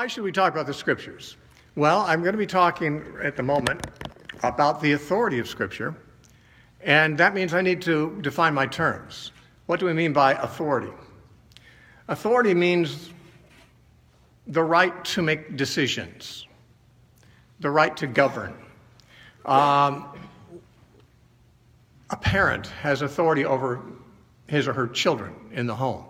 why should we talk about the Scriptures? Well, I'm going to be talking at the moment about the authority of Scripture, and that means I need to define my terms. What do we mean by authority? Authority means the right to make decisions, the right to govern. A parent has authority over his or her children in the home.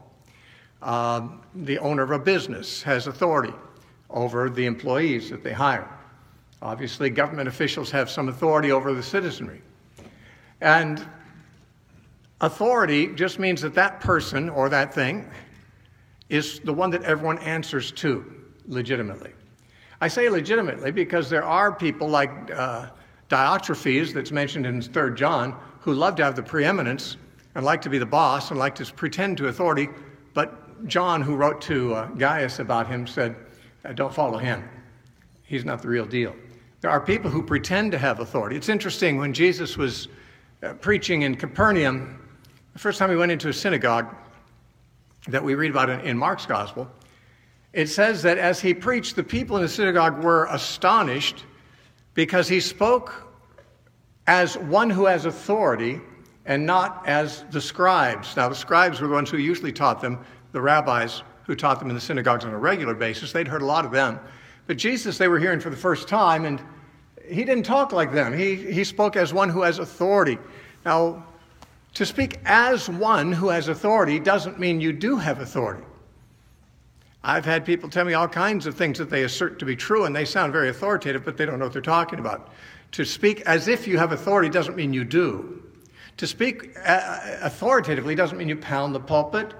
The owner of a business has authority over the employees that they hire. Obviously, government officials have some authority over the citizenry. And authority just means that that person or that thing is the one that everyone answers to legitimately. I say legitimately because there are people like Diotrephes, that's mentioned in 3 John, who love to have the preeminence and like to be the boss and like to pretend to authority. But John, who wrote to Gaius about him, said, don't follow him. He's not the real deal. There are people who pretend to have authority. It's interesting, when Jesus was preaching in Capernaum, the first time he went into a synagogue that we read about in Mark's gospel, it says that as he preached, the people in the synagogue were astonished because he spoke as one who has authority and not as the scribes. Now, the scribes were the ones who usually taught them, the rabbis who taught them in the synagogues on a regular basis. They'd heard a lot of them. But Jesus, they were hearing for the first time, and he didn't talk like them. He spoke as one who has authority. Now, to speak as one who has authority doesn't mean you do have authority. I've had people tell me all kinds of things that they assert to be true, and they sound very authoritative, but they don't know what they're talking about. To speak as if you have authority doesn't mean you do. To speak authoritatively doesn't mean you pound the pulpit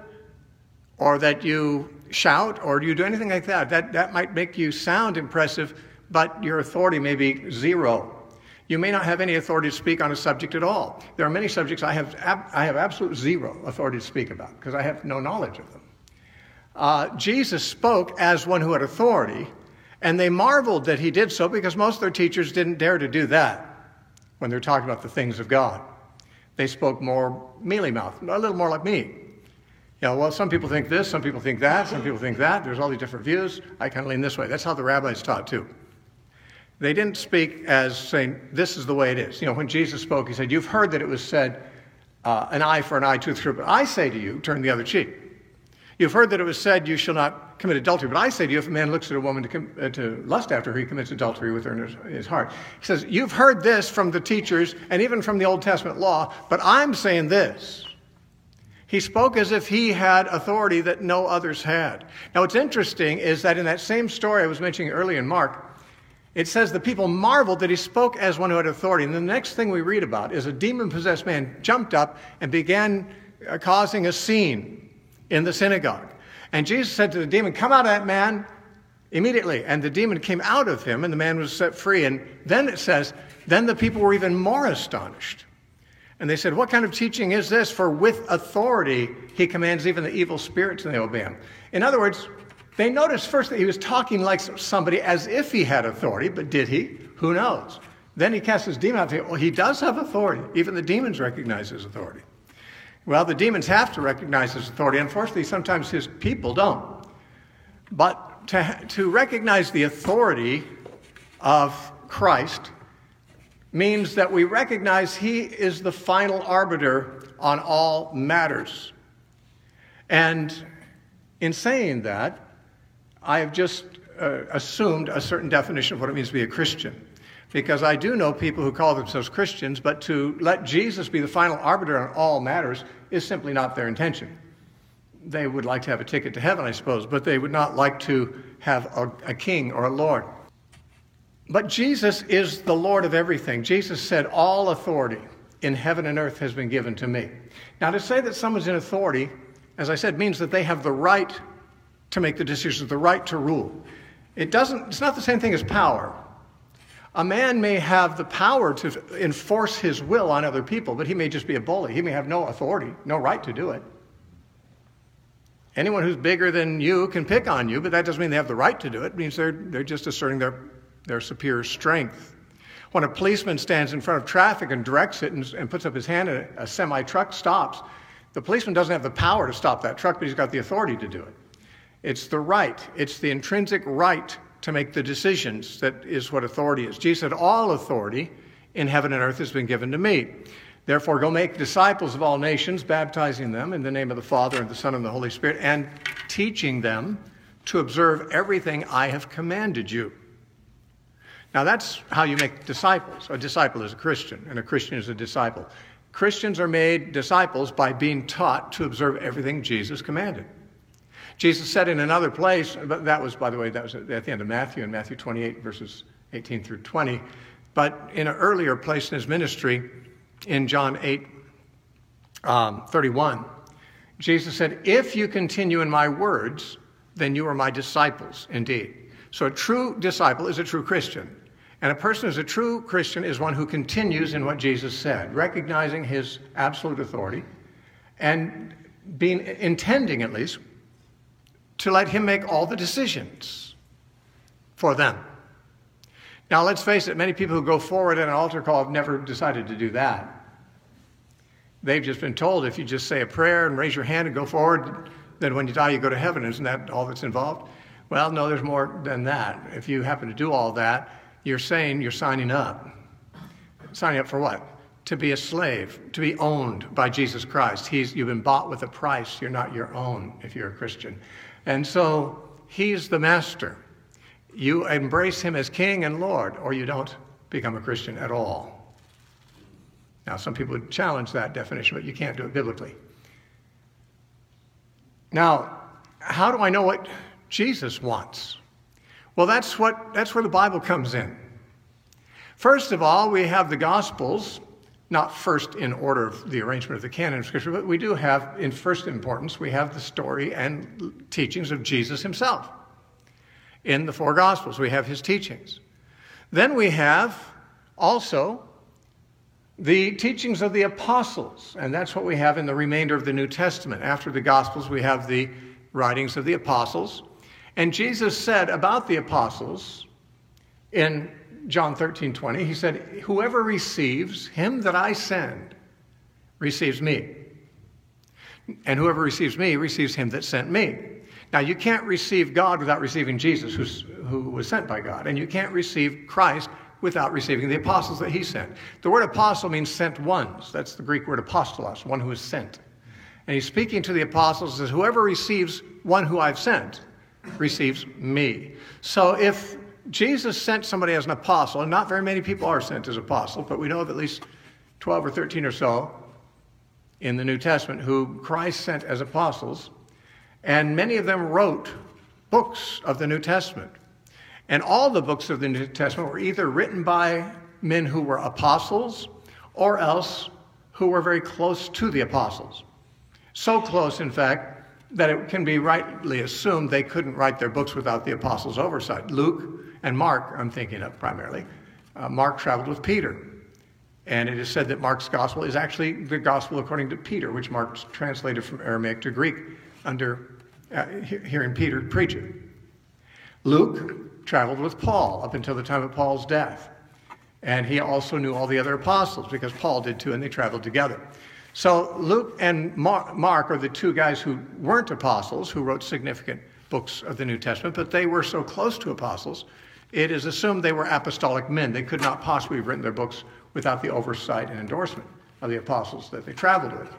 or that you shout or you do anything like that. That might make you sound impressive, but your authority may be zero. You may not have any authority to speak on a subject at all. There are many subjects I have absolute zero authority to speak about because I have no knowledge of them. Jesus spoke as one who had authority, and they marveled that he did so because most of their teachers didn't dare to do that when they're talking about the things of God. They spoke more mealy-mouthed, a little more like me. You know, well, some people think this, some people think that, some people think that. There's all these different views. I kind of lean this way. That's how the rabbis taught, too. They didn't speak as saying, this is the way it is. You know, when Jesus spoke, he said, you've heard that it was said, an eye for an eye, tooth for a tooth. But I say to you, turn the other cheek. You've heard that it was said, you shall not commit adultery. But I say to you, if a man looks at a woman to lust after her, he commits adultery with her in his heart. He says, you've heard this from the teachers and even from the Old Testament law, but I'm saying this. He spoke as if he had authority that no others had. Now, what's interesting is that in that same story I was mentioning earlier in Mark, it says the people marveled that he spoke as one who had authority. And the next thing we read about is a demon-possessed man jumped up and began causing a scene in the synagogue. And Jesus said to the demon, come out of that man immediately. And the demon came out of him, and the man was set free. And then it says, then the people were even more astonished. And they said, what kind of teaching is this? For with authority he commands even the evil spirits, and they obey him. In other words, they noticed first that he was talking like somebody as if he had authority, but did he? Who knows? Then he casts his demon out. Well, he does have authority. Even the demons recognize his authority. Well, the demons have to recognize his authority. Unfortunately, sometimes his people don't. But to recognize the authority of Christ means that we recognize he is the final arbiter on all matters. And in saying that, I have just assumed a certain definition of what it means to be a Christian. Because I do know people who call themselves Christians, but to let Jesus be the final arbiter on all matters is simply not their intention. They would like to have a ticket to heaven, I suppose, but they would not like to have a king or a Lord. But Jesus is the Lord of everything. Jesus said, all authority in heaven and earth has been given to me. Now, to say that someone's in authority, as I said, means that they have the right to make the decisions, the right to rule. It's not the same thing as power. A man may have the power to enforce his will on other people, but he may just be a bully. He may have no authority, no right to do it. Anyone who's bigger than you can pick on you, but that doesn't mean they have the right to do it. It means they're just asserting their superior strength. When a policeman stands in front of traffic and directs it and puts up his hand and a semi-truck stops, the policeman doesn't have the power to stop that truck, but he's got the authority to do it. It's the right. It's the intrinsic right to make the decisions that is what authority is. Jesus said, all authority in heaven and earth has been given to me. Therefore, go make disciples of all nations, baptizing them in the name of the Father and the Son and the Holy Spirit, and teaching them to observe everything I have commanded you. Now, that's how you make disciples. A disciple is a Christian, and a Christian is a disciple. Christians are made disciples by being taught to observe everything Jesus commanded. Jesus said in another place, but that was, by the way, that was at the end of Matthew, in Matthew 28, verses 18 through 20. But in an earlier place in his ministry, in John 8, 31, Jesus said, if you continue in my words, then you are my disciples indeed. So a true disciple is a true Christian. And a person who's a true Christian is one who continues in what Jesus said, recognizing his absolute authority and intending at least to let him make all the decisions for them. Now, let's face it, many people who go forward in an altar call have never decided to do that. They've just been told if you just say a prayer and raise your hand and go forward, then when you die, you go to heaven. Isn't that all that's involved? Well, no, there's more than that. If you happen to do all that, you're saying you're signing up. Signing up for what? To be a slave, to be owned by Jesus Christ. You've been bought with a price. You're not your own if you're a Christian. And so he's the master. You embrace him as King and Lord, or you don't become a Christian at all. Now, some people would challenge that definition, but you can't do it biblically. Now, how do I know what Jesus wants? Well, that's where the Bible comes in. First of all, we have the Gospels, not first in order of the arrangement of the canon of Scripture, but we do have, in first importance, we have the story and teachings of Jesus himself. In the four Gospels, we have his teachings. Then we have also the teachings of the apostles, and that's what we have in the remainder of the New Testament. After the Gospels, we have the writings of the apostles. And Jesus said about the apostles in John 13:20, he said, whoever receives him that I send receives me. And whoever receives me receives him that sent me. Now, you can't receive God without receiving Jesus, who was sent by God. And you can't receive Christ without receiving the apostles that he sent. The word apostle means sent ones. That's the Greek word apostolos, one who is sent. And he's speaking to the apostles, says, whoever receives one who I've sent receives me. So if Jesus sent somebody as an apostle, and not very many people are sent as apostles, but we know of at least 12 or 13 or so in the New Testament who Christ sent as apostles, and many of them wrote books of the New Testament. And all the books of the New Testament were either written by men who were apostles or else who were very close to the apostles. So close, in fact, that it can be rightly assumed they couldn't write their books without the apostles' oversight. Luke and Mark, I'm thinking of primarily. Mark traveled with Peter. And it is said that Mark's gospel is actually the gospel according to Peter, which Mark translated from Aramaic to Greek under hearing Peter preach it. Luke traveled with Paul up until the time of Paul's death. And he also knew all the other apostles because Paul did too, and they traveled together. So Luke and Mark are the two guys who weren't apostles, who wrote significant books of the New Testament, but they were so close to apostles, it is assumed they were apostolic men. They could not possibly have written their books without the oversight and endorsement of the apostles that they traveled with.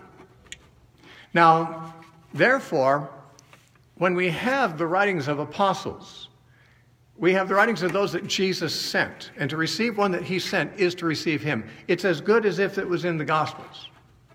Now, therefore, when we have the writings of apostles, we have the writings of those that Jesus sent, and to receive one that he sent is to receive him. It's as good as if it was in the Gospels.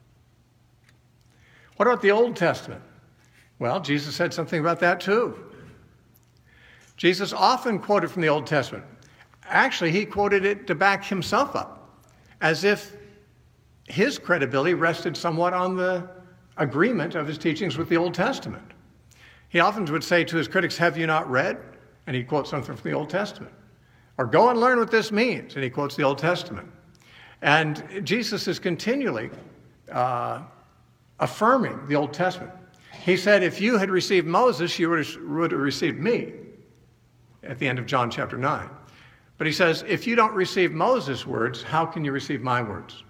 What about the Old Testament? Well, Jesus said something about that too. Jesus often quoted from the Old Testament. Actually, he quoted it to back himself up, as if his credibility rested somewhat on the agreement of his teachings with the Old Testament. He often would say to his critics, have you not read? And he'd quote something from the Old Testament. Or go and learn what this means. And he quotes the Old Testament. And Jesus is continually affirming the Old Testament. He said, if you had received Moses, you would have received me, at the end of John chapter 9. But he says, if you don't receive Moses' words, how can you receive my words?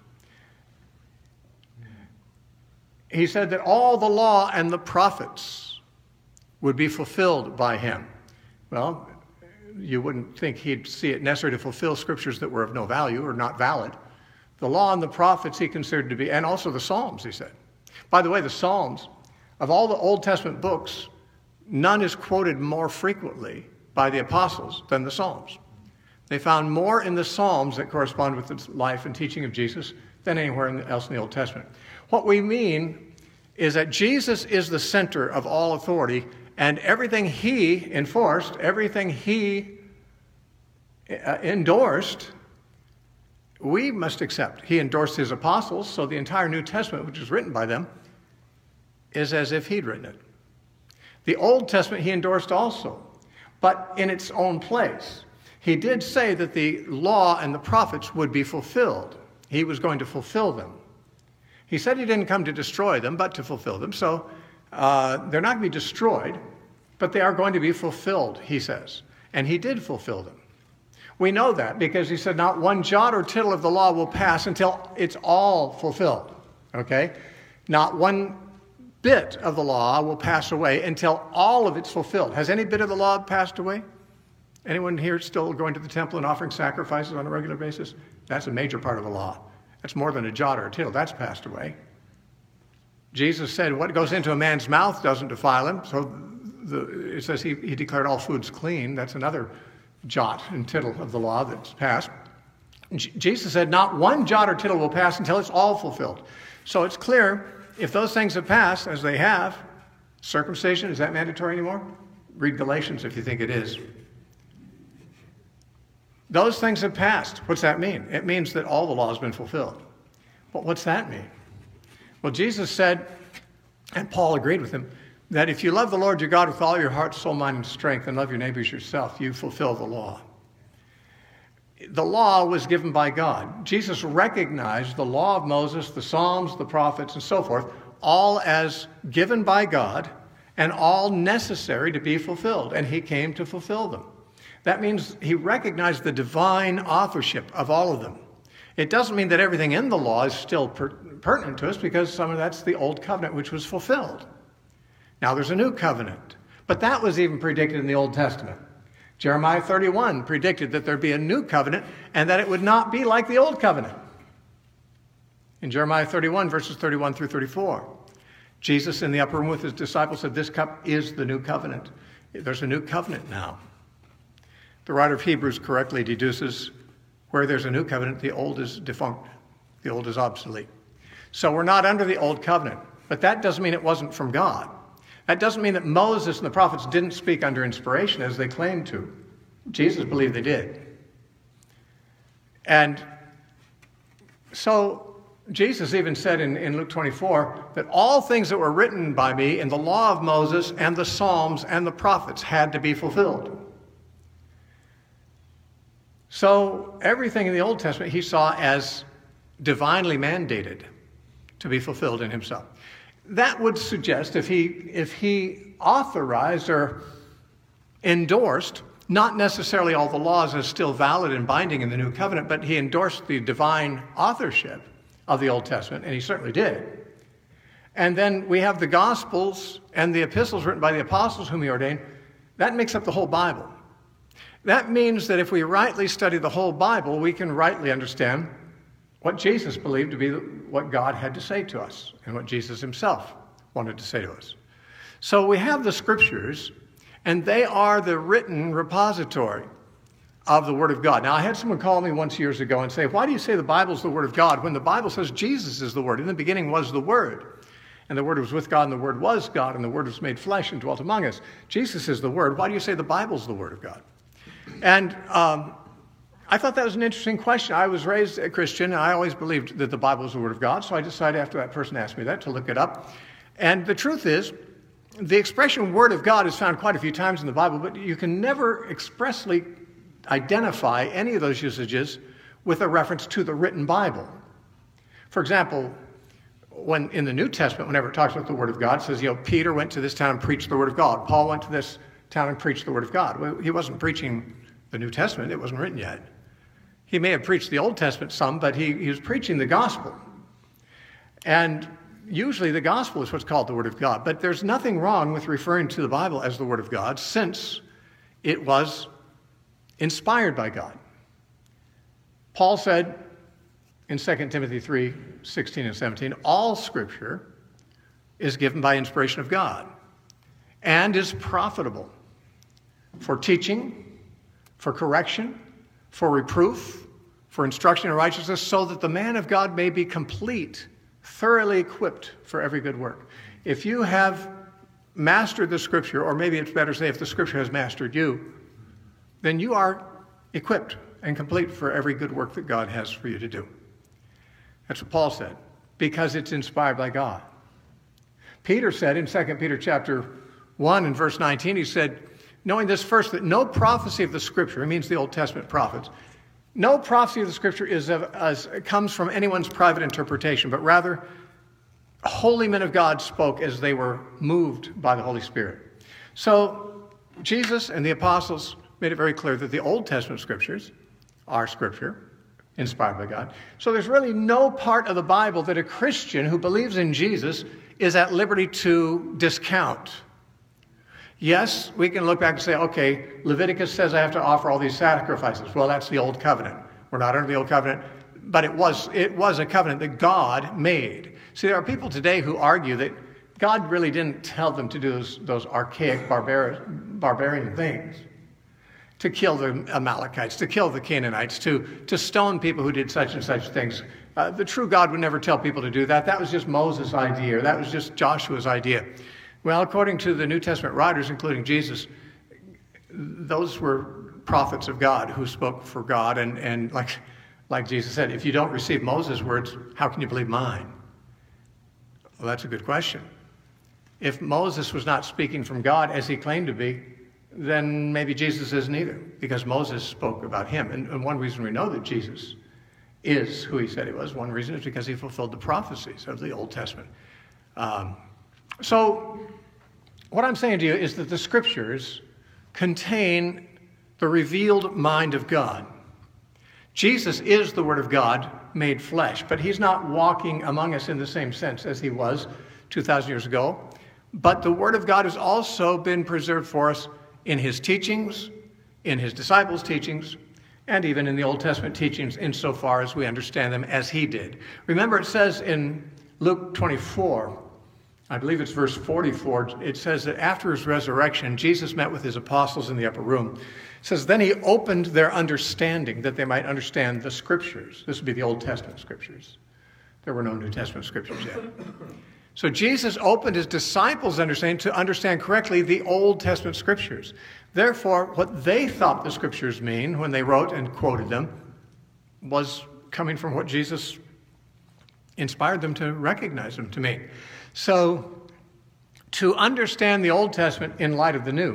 He said that all the law and the prophets would be fulfilled by him. Well, you wouldn't think he'd see it necessary to fulfill scriptures that were of no value or not valid. The law and the prophets he considered to be, and also the Psalms, he said. By the way, the Psalms, of all the Old Testament books, none is quoted more frequently by the apostles than the Psalms. They found more in the Psalms that correspond with the life and teaching of Jesus than anywhere else in the Old Testament. What we mean is that Jesus is the center of all authority, and everything he enforced, everything he endorsed, we must accept. He endorsed his apostles, so the entire New Testament, which is written by them, is as if he'd written it. The Old Testament he endorsed also, but in its own place. He did say that the law and the prophets would be fulfilled. He was going to fulfill them. He said he didn't come to destroy them, but to fulfill them. So they're not going to be destroyed, but they are going to be fulfilled, he says. And he did fulfill them. We know that because he said not one jot or tittle of the law will pass until it's all fulfilled. Okay? Not one bit of the law will pass away until all of it's fulfilled. Has any bit of the law passed away? Anyone here still going to the temple and offering sacrifices on a regular basis? That's a major part of the law. That's more than a jot or a tittle. That's passed away. Jesus said what goes into a man's mouth doesn't defile him. So it says he declared all foods clean. That's another jot and tittle of the law that's passed. Jesus said not one jot or tittle will pass until it's all fulfilled. So it's clear if those things have passed, as they have, circumcision, is that mandatory anymore? Read Galatians if you think it is. Those things have passed. What's that mean? It means that all the law has been fulfilled. But what's that mean? Well, Jesus said, and Paul agreed with him, that if you love the Lord your God with all your heart, soul, mind, and strength, and love your neighbors yourself, you fulfill the law. The law was given by God. Jesus recognized the law of Moses, the Psalms, the prophets, and so forth, all as given by God and all necessary to be fulfilled. And he came to fulfill them. That means he recognized the divine authorship of all of them. It doesn't mean that everything in the law is still pertinent to us, because some of that's the old covenant which was fulfilled. Now there's a new covenant, but that was even predicted in the Old Testament. Jeremiah 31 predicted that there'd be a new covenant and that it would not be like the old covenant. In Jeremiah 31, verses 31 through 34, Jesus in the upper room with his disciples said, "This cup is the new covenant." There's a new covenant now. The writer of Hebrews correctly deduces where there's a new covenant, the old is defunct. The old is obsolete. So we're not under the old covenant, but that doesn't mean it wasn't from God. That doesn't mean that Moses and the prophets didn't speak under inspiration as they claimed to. Jesus believed they did. And so Jesus even said in Luke 24 that all things that were written by me in the law of Moses and the Psalms and the prophets had to be fulfilled. So everything in the Old Testament he saw as divinely mandated to be fulfilled in himself. That would suggest if he authorized or endorsed, not necessarily all the laws as still valid and binding in the new covenant, but he endorsed the divine authorship of the Old Testament, and he certainly did. And then we have the Gospels and the epistles written by the apostles whom he ordained. That makes up the whole Bible. That means that if we rightly study the whole Bible, we can rightly understand what Jesus believed to be what God had to say to us and what Jesus himself wanted to say to us. So we have the scriptures, and they are the written repository of the Word of God. Now, I had someone call me once years ago and say, "Why do you say the Bible is the Word of God when the Bible says Jesus is the Word? In the beginning was the Word, and the Word was with God, and the Word was God, and the Word was made flesh and dwelt among us. Jesus is the Word. Why do you say the Bible is the Word of God?" And I thought that was an interesting question. I was raised a Christian, and I always believed that the Bible was the Word of God, so I decided after that person asked me that to look it up. And the truth is, the expression Word of God is found quite a few times in the Bible, but you can never expressly identify any of those usages with a reference to the written Bible. For example, when in the New Testament, whenever it talks about the Word of God, it says, Peter went to this town and preached the Word of God. Paul went to this town and preached the Word of God. Well, he wasn't preaching the New Testament. It wasn't written yet. He may have preached the Old Testament some, but he was preaching the gospel. And usually the gospel is what's called the Word of God. But there's nothing wrong with referring to the Bible as the Word of God, since it was inspired by God. Paul said in 2 Timothy 3:16 and 17, all Scripture is given by inspiration of God and is profitable for teaching, for correction, for reproof, for instruction in righteousness, so that the man of God may be complete, thoroughly equipped for every good work. If you have mastered the Scripture, or maybe it's better to say if the Scripture has mastered you, then you are equipped and complete for every good work that God has for you to do. That's what Paul said, because it's inspired by God. Peter said in 2 Peter chapter 1 and verse 19, he said, knowing this first, that no prophecy of the Scripture, it means the Old Testament prophets, no prophecy of the Scripture comes from anyone's private interpretation, but rather holy men of God spoke as they were moved by the Holy Spirit. So Jesus and the apostles made it very clear that the Old Testament Scriptures are Scripture, inspired by God. So there's really no part of the Bible that a Christian who believes in Jesus is at liberty to discount. Yes, we can look back and say, okay, Leviticus says I have to offer all these sacrifices. Well, that's the Old Covenant. We're not under the Old Covenant, but it was a covenant that God made. See, there are people today who argue that God really didn't tell them to do those archaic, barbarian things, to kill the Amalekites, to kill the Canaanites, to stone people who did such and such things. The true God would never tell people to do that. That was just Moses' idea, or that was just Joshua's idea. Well, according to the New Testament writers, including Jesus, those were prophets of God who spoke for God. And like Jesus said, if you don't receive Moses' words, how can you believe mine? Well, that's a good question. If Moses was not speaking from God as he claimed to be, then maybe Jesus isn't either, because Moses spoke about him. And one reason we know that Jesus is who he said he was, one reason is because he fulfilled the prophecies of the Old Testament. So what I'm saying to you is that the Scriptures contain the revealed mind of God. Jesus is the Word of God made flesh, but he's not walking among us in the same sense as he was 2,000 years ago. But the Word of God has also been preserved for us in his teachings, in his disciples' teachings, and even in the Old Testament teachings insofar as we understand them as he did. Remember, it says in Luke 24, I believe it's verse 44, it says that after his resurrection, Jesus met with his apostles in the upper room. It says, then he opened their understanding that they might understand the Scriptures. This would be the Old Testament Scriptures. There were no New Testament Scriptures yet. So Jesus opened his disciples' understanding to understand correctly the Old Testament Scriptures. Therefore, what they thought the Scriptures mean when they wrote and quoted them was coming from what Jesus inspired them to recognize them to mean. So, to understand the Old Testament in light of the New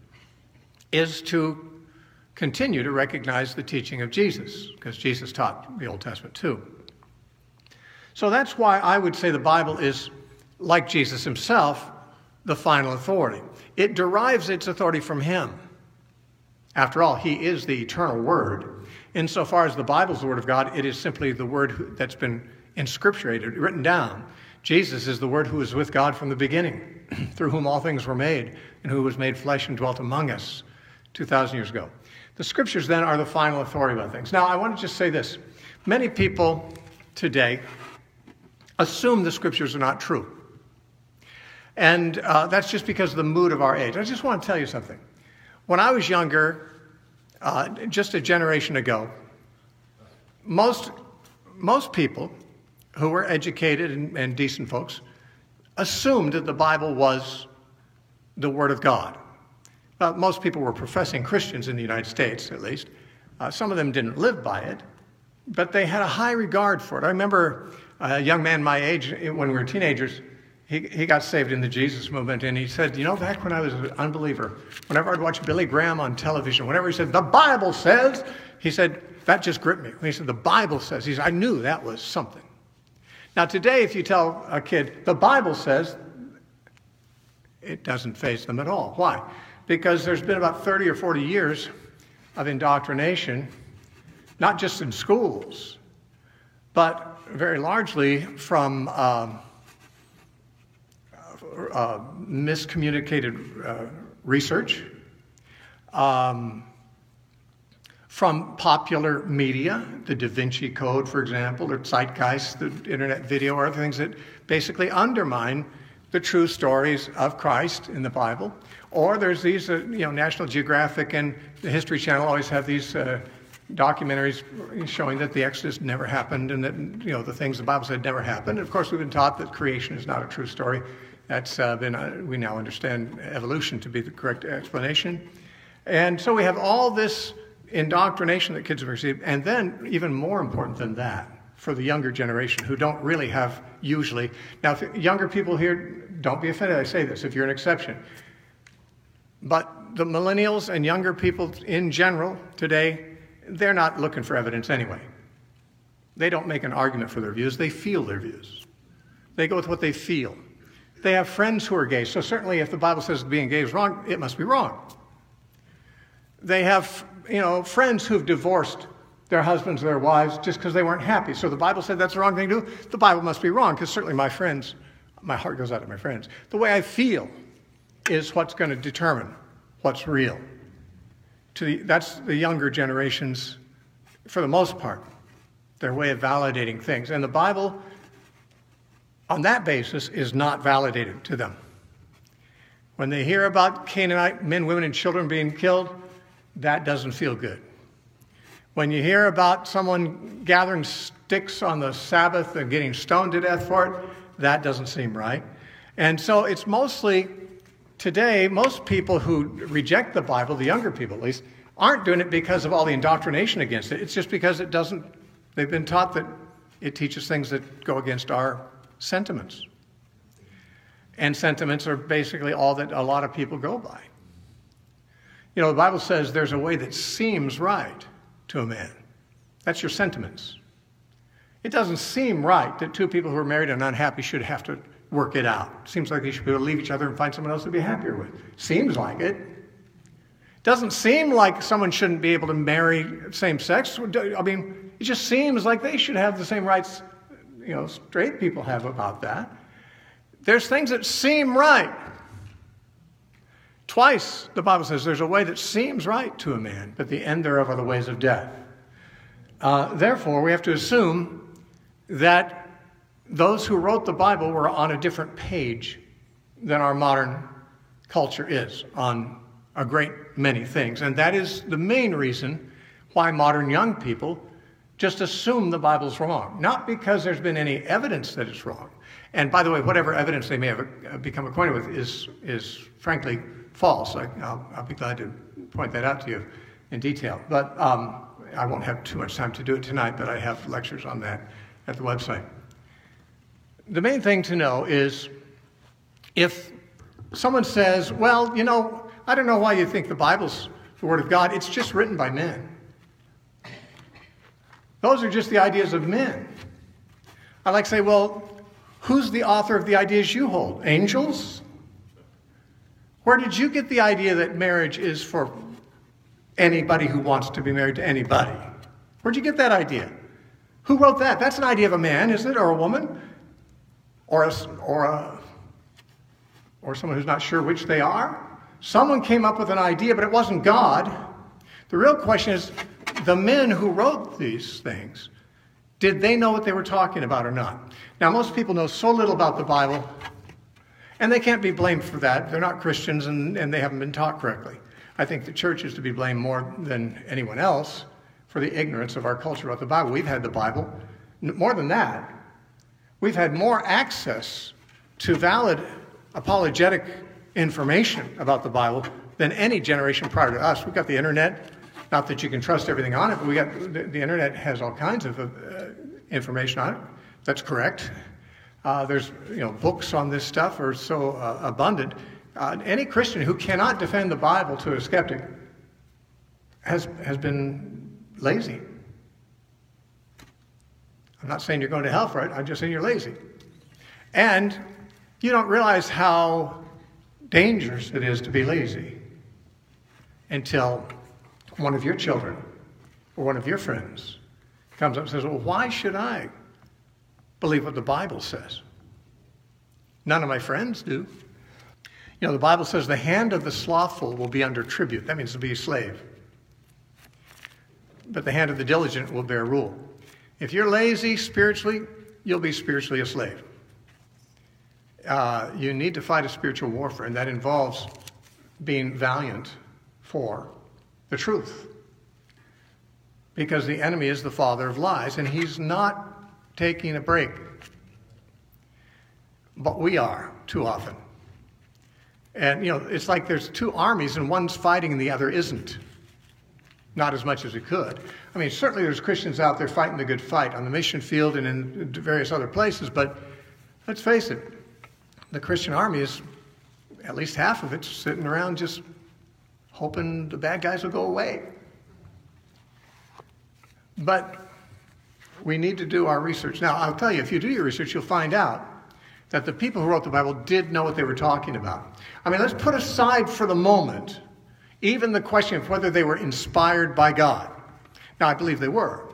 is to continue to recognize the teaching of Jesus, because Jesus taught the Old Testament too. So that's why I would say the Bible is, like Jesus himself, the final authority. It derives its authority from him. After all, he is the eternal Word. Insofar as the Bible is the Word of God, it is simply the Word that's been inscripturated, written down. Jesus is the Word who was with God from the beginning, through whom all things were made, and who was made flesh and dwelt among us 2,000 years ago. The Scriptures then are the final authority about things. Now, I want to just say this. Many people today assume the Scriptures are not true. And that's just because of the mood of our age. I just want to tell you something. When I was younger, just a generation ago, most people who were educated and decent folks assumed that the Bible was the Word of God. Most people were professing Christians in the United States, at least. Some of them didn't live by it, but they had a high regard for it. I remember a young man my age, when we were teenagers, he got saved in the Jesus movement, and he said, back when I was an unbeliever, whenever I'd watch Billy Graham on television, whenever he said, the Bible says, he said, that just gripped me. When he said, the Bible says, he said, I knew that was something. Now today, if you tell a kid, the Bible says, it doesn't faze them at all. Why? Because there's been about 30 or 40 years of indoctrination, not just in schools, but very largely from miscommunicated research, from popular media, the Da Vinci Code, for example, or Zeitgeist, the internet video, or other things that basically undermine the true stories of Christ in the Bible. Or there's these, National Geographic and the History Channel always have these documentaries showing that the Exodus never happened and that, the things the Bible said never happened. And of course, we've been taught that creation is not a true story. That's we now understand evolution to be the correct explanation. And so we have all this indoctrination that kids have received. And then, even more important than that, for the younger generation who don't really have usually. Now, if younger people here, don't be offended I say this, if you're an exception. But the millennials and younger people in general today, they're not looking for evidence anyway. They don't make an argument for their views. They feel their views. They go with what they feel. They have friends who are gay. So certainly if the Bible says being gay is wrong, it must be wrong. They have, friends who've divorced their husbands or their wives just because they weren't happy. So the Bible said that's the wrong thing to do. The Bible must be wrong, because certainly my heart goes out to my friends. The way I feel is what's going to determine what's real. That's the younger generations, for the most part, their way of validating things. And the Bible, on that basis, is not validated to them. When they hear about Canaanite men, women, and children being killed, that doesn't feel good. When you hear about someone gathering sticks on the Sabbath and getting stoned to death for it, that doesn't seem right. And so it's mostly, today, most people who reject the Bible, the younger people at least, aren't doing it because of all the indoctrination against it. It's just because they've been taught that it teaches things that go against our sentiments. And sentiments are basically all that a lot of people go by. The Bible says there's a way that seems right to a man. That's your sentiments. It doesn't seem right that two people who are married and unhappy should have to work it out. It seems like they should be able to leave each other and find someone else to be happier with. Seems like it. Doesn't seem like someone shouldn't be able to marry same sex. I mean, it just seems like they should have the same rights, straight people have about that. There's things that seem right. Twice, the Bible says, there's a way that seems right to a man, but the end thereof are the ways of death. Therefore, we have to assume that those who wrote the Bible were on a different page than our modern culture is on a great many things. And that is the main reason why modern young people just assume the Bible's wrong. Not because there's been any evidence that it's wrong. And by the way, whatever evidence they may have become acquainted with is frankly false. I'll be glad to point that out to you in detail. But I won't have too much time to do it tonight, but I have lectures on that at the website. The main thing to know is if someone says, well, I don't know why you think the Bible's the Word of God. It's just written by men. Those are just the ideas of men. I like to say, well, who's the author of the ideas you hold? Angels? Where did you get the idea that marriage is for anybody who wants to be married to anybody? Where'd you get that idea? Who wrote that? That's an idea of a man, isn't it? Or a woman? Or someone who's not sure which they are? Someone came up with an idea, but it wasn't God. The real question is, the men who wrote these things, did they know what they were talking about or not? Now, most people know so little about the Bible, and they can't be blamed for that. They're not Christians, and they haven't been taught correctly. I think the church is to be blamed more than anyone else for the ignorance of our culture about the Bible. We've had the Bible. More than that, we've had more access to valid apologetic information about the Bible than any generation prior to us. We've got the internet. Not that you can trust everything on it, but the internet has all kinds of information on it. That's correct. There's books on this stuff are so abundant. Any Christian who cannot defend the Bible to a skeptic has been lazy. I'm not saying you're going to hell for it. I'm just saying you're lazy. And you don't realize how dangerous it is to be lazy until one of your children or one of your friends comes up and says, well, why should I believe what the Bible says? None of my friends do. You know, the Bible says the hand of the slothful will be under tribute. That means to be a slave. But the hand of the diligent will bear rule. If you're lazy spiritually, you'll be spiritually a slave. You need to fight a spiritual warfare, and that involves being valiant for the truth. Because the enemy is the father of lies, and he's not taking a break. But we are, too often. And, you know, it's like there's two armies, and one's fighting and the other isn't. Not as much as we could. I mean, certainly there's Christians out there fighting the good fight on the mission field and in various other places, but let's face it, the Christian army is, at least half of it, sitting around just hoping the bad guys will go away. But we need to do our research. Now, I'll tell you, if you do your research, you'll find out that the people who wrote the Bible did know what they were talking about. I mean, let's put aside for the moment even the question of whether they were inspired by God. Now, I believe they were.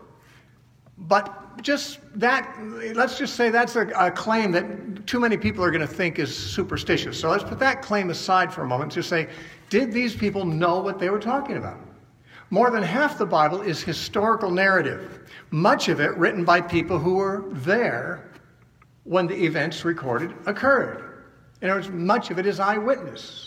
But just that, let's just say that's a claim that too many people are going to think is superstitious. So let's put that claim aside for a moment to say, did these people know what they were talking about? More than half the Bible is historical narrative, much of it written by people who were there when the events recorded occurred. In other words, much of it is eyewitness.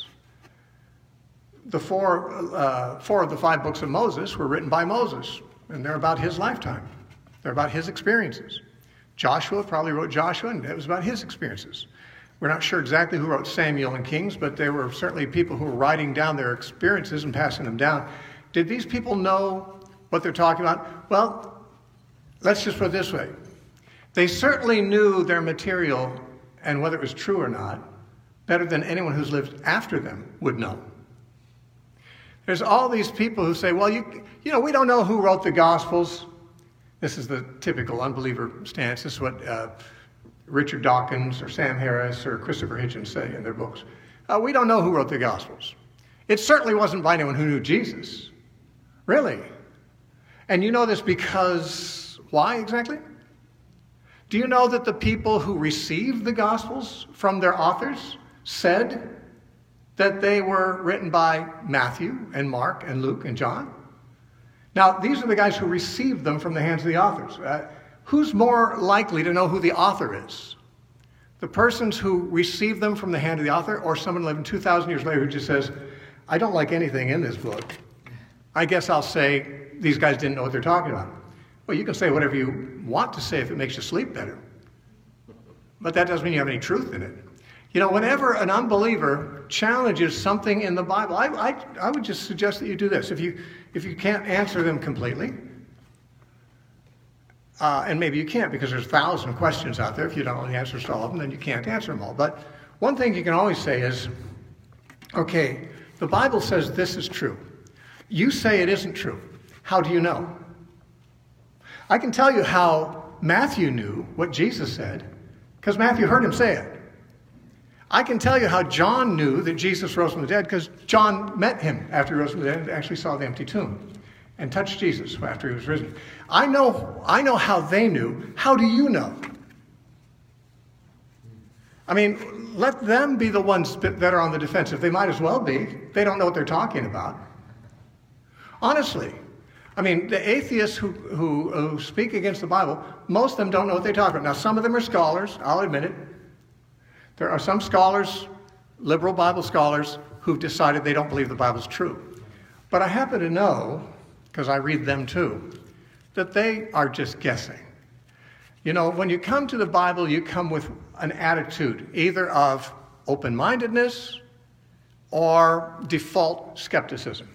The four of the 5 books of Moses were written by Moses, and they're about his lifetime. They're about his experiences. Joshua probably wrote Joshua, and it was about his experiences. We're not sure exactly who wrote Samuel and Kings, but there were certainly people who were writing down their experiences and passing them down. Did these people know what they're talking about? Well, let's just put it this way. They certainly knew their material and whether it was true or not better than anyone who's lived after them would know. There's all these people who say, well, you know, we don't know who wrote the Gospels. This is the typical unbeliever stance. This is what Richard Dawkins or Sam Harris or Christopher Hitchens say in their books. We don't know who wrote the Gospels. It certainly wasn't by anyone who knew Jesus. Really? And you know this because, why exactly? Do you know that the people who received the Gospels from their authors said that they were written by Matthew and Mark and Luke and John? Now, these are the guys who received them from the hands of the authors. Who's more likely to know who the author is? The persons who received them from the hand of the author, or someone living 2,000 years later who just says, I don't like anything in this book. I guess I'll say these guys didn't know what they're talking about. Well, you can say whatever you want to say if it makes you sleep better. But that doesn't mean you have any truth in it. You know, whenever an unbeliever challenges something in the Bible, I would just suggest that you do this. If you can't answer them completely, and maybe you can't because there's 1,000 questions out there. If you don't know the answers to all of them, then you can't answer them all. But one thing you can always say is, okay, the Bible says this is true. You say it isn't true. How do you know? I can tell you how Matthew knew what Jesus said, because Matthew heard him say it. I can tell you how John knew that Jesus rose from the dead, because John met him after he rose from the dead and actually saw the empty tomb and touched Jesus after he was risen. I know how they knew. How do you know? I mean, let them be the ones that are on the defensive. They might as well be. They don't know what they're talking about. Honestly. I mean, the atheists who speak against the Bible, most of them don't know what they talk about. Now, some of them are scholars, I'll admit it. There are some scholars, liberal Bible scholars, who've decided they don't believe the Bible's true. But I happen to know, because I read them too, that they are just guessing. You know, when you come to the Bible, you come with an attitude, either of open-mindedness or default skepticism.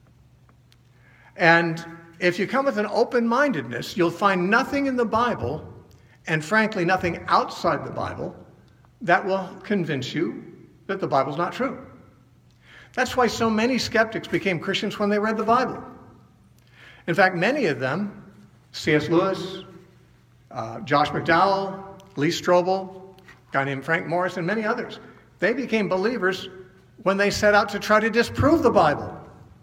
And if you come with an open-mindedness, you'll find nothing in the Bible, and frankly, nothing outside the Bible, that will convince you that the Bible's not true. That's why so many skeptics became Christians when they read the Bible. In fact, many of them, C.S. Lewis, Josh McDowell, Lee Strobel, a guy named Frank Morris, and many others, they became believers when they set out to try to disprove the Bible.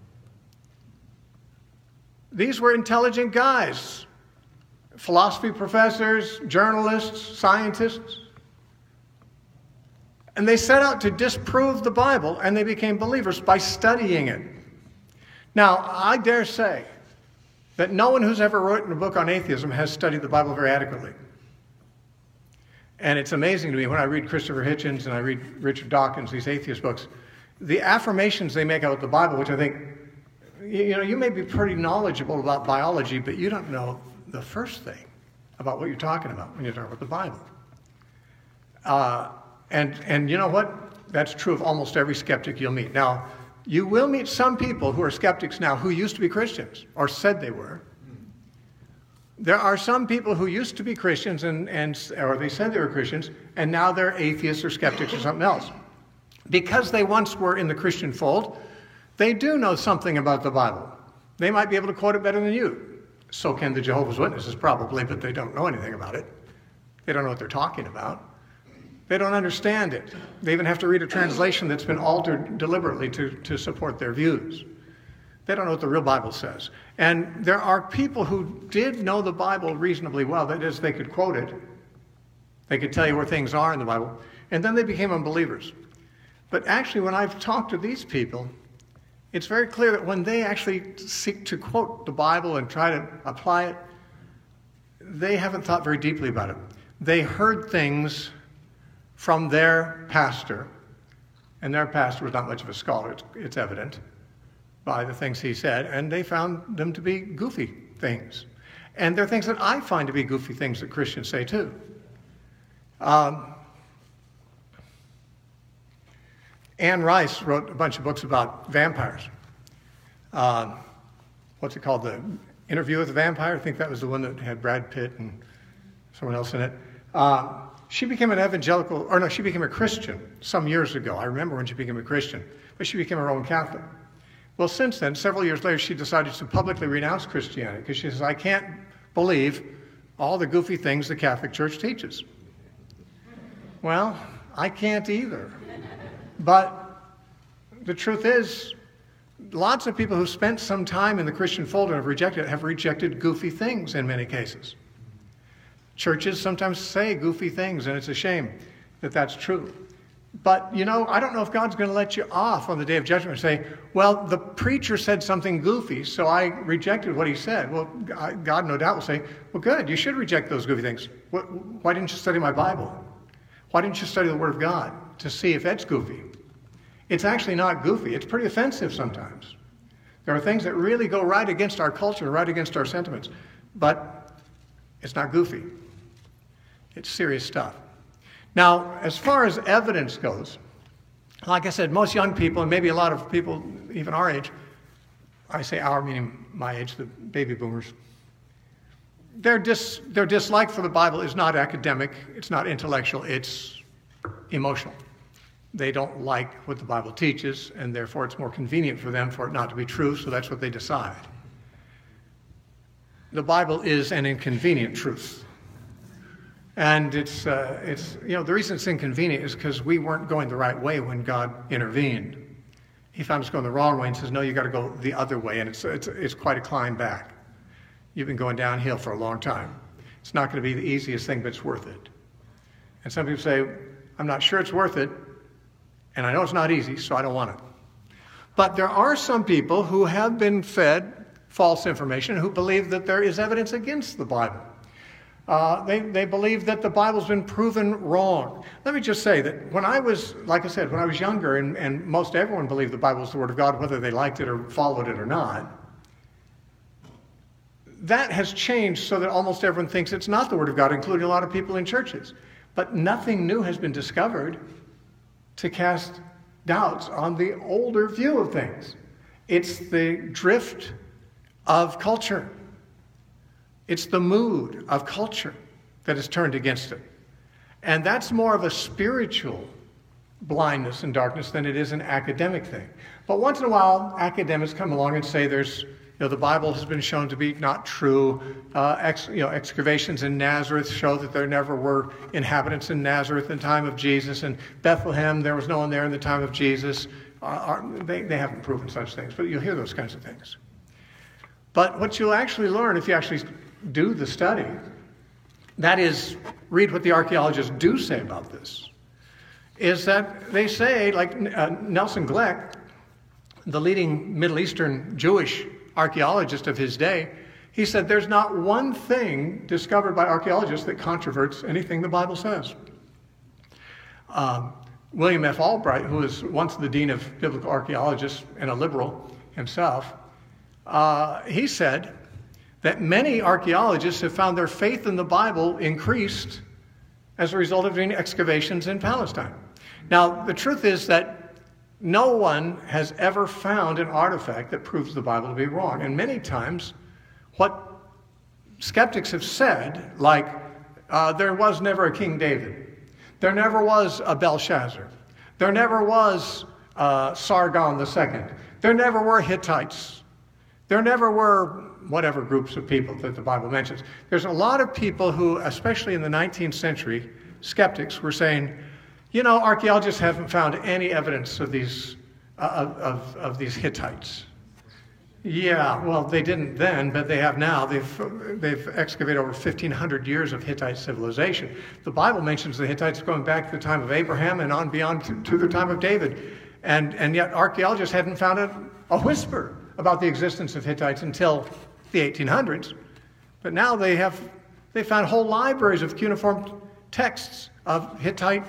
These were intelligent guys, philosophy professors, journalists, scientists. And they set out to disprove the Bible, and they became believers by studying it. Now, I dare say that no one who's ever written a book on atheism has studied the Bible very adequately. And it's amazing to me when I read Christopher Hitchens and I read Richard Dawkins, these atheist books, the affirmations they make about the Bible, which I think, you may be pretty knowledgeable about biology, but you don't know the first thing about what you're talking about when you're talking about the Bible. And you know what? That's true of almost every skeptic you'll meet. Now, you will meet some people who are skeptics now who used to be Christians, or said they were. There are some people who used to be Christians or they said they were Christians, and now they're atheists or skeptics or something else. Because they once were in the Christian fold, they do know something about the Bible. They might be able to quote it better than you. So can the Jehovah's Witnesses probably, but they don't know anything about it. They don't know what they're talking about. They don't understand it. They even have to read a translation that's been altered deliberately to support their views. They don't know what the real Bible says. And there are people who did know the Bible reasonably well. That is, they could quote it. They could tell you where things are in the Bible. And then they became unbelievers. But actually, when I've talked to these people, it's very clear that when they actually seek to quote the Bible and try to apply it, they haven't thought very deeply about it. They heard things from their pastor, and their pastor was not much of a scholar, it's evident by the things he said, and they found them to be goofy things. And they're things that I find to be goofy things that Christians say too. Anne Rice wrote a bunch of books about vampires. What's it called? The Interview with the Vampire? I think that was the one that had Brad Pitt and someone else in it. She became she became a Christian some years ago. I remember when she became a Christian, but she became a Roman Catholic. Well, since then, several years later, she decided to publicly renounce Christianity because she says, I can't believe all the goofy things the Catholic Church teaches. Well, I can't either. But the truth is, lots of people who spent some time in the Christian fold and have rejected goofy things in many cases. Churches sometimes say goofy things, and it's a shame that that's true. But, I don't know if God's going to let you off on the day of judgment and say, well, the preacher said something goofy, so I rejected what he said. Well, God no doubt will say, well, good, you should reject those goofy things. Why didn't you study my Bible? Why didn't you study the Word of God to see if it's goofy? It's actually not goofy. It's pretty offensive sometimes. There are things that really go right against our culture, right against our sentiments. But it's not goofy. It's serious stuff. Now, as far as evidence goes, like I said, most young people, and maybe a lot of people even our age, I say our meaning my age, the baby boomers, their dislike for the Bible is not academic, it's not intellectual, it's emotional. They don't like what the Bible teaches, and therefore it's more convenient for them for it not to be true, so that's what they decide. The Bible is an inconvenient truth. And it's the reason it's inconvenient is because we weren't going the right way when God intervened. He found us going the wrong way and says, no, you got to go the other way, and it's quite a climb back. You've been going downhill for a long time. It's not going to be the easiest thing, but it's worth it. And some people say, I'm not sure it's worth it, and I know it's not easy, so I don't want it. But there are some people who have been fed false information who believe that there is evidence against the Bible. They believe that the Bible's been proven wrong. Let me just say that when I was younger, and most everyone believed the Bible was the Word of God, whether they liked it or followed it or not, that has changed so that almost everyone thinks it's not the Word of God, including a lot of people in churches. But nothing new has been discovered to cast doubts on the older view of things. It's the drift of culture. It's the mood of culture that has turned against it. And that's more of a spiritual blindness and darkness than it is an academic thing. But once in a while, academics come along and say the Bible has been shown to be not true. Excavations in Nazareth show that there never were inhabitants in Nazareth in the time of Jesus. And Bethlehem, there was no one there in the time of Jesus. They haven't proven such things, but you'll hear those kinds of things. But what you'll actually learn if you actually do the study, that is, read what the archaeologists do say about this, is that they say, like Nelson Gleck, the leading Middle Eastern Jewish archaeologist of his day, he said there's not one thing discovered by archaeologists that controverts anything the Bible says. William F. Albright, who was once the dean of biblical archaeologists and a liberal himself, he said that many archaeologists have found their faith in the Bible increased as a result of doing excavations in Palestine. Now, the truth is that no one has ever found an artifact that proves the Bible to be wrong. And many times, what skeptics have said, like, there was never a King David. There never was a Belshazzar. There never was Sargon II. There never were Hittites. There never were whatever groups of people that the Bible mentions. There's a lot of people who, especially in the 19th century, skeptics were saying, you know, archaeologists haven't found any evidence of these Hittites. Yeah, well, they didn't then, but they have now. They've excavated over 1,500 years of Hittite civilization. The Bible mentions the Hittites going back to the time of Abraham and on beyond to the time of David. And yet archaeologists hadn't found a whisper about the existence of Hittites until the 1800s. But now they found whole libraries of cuneiform texts of Hittite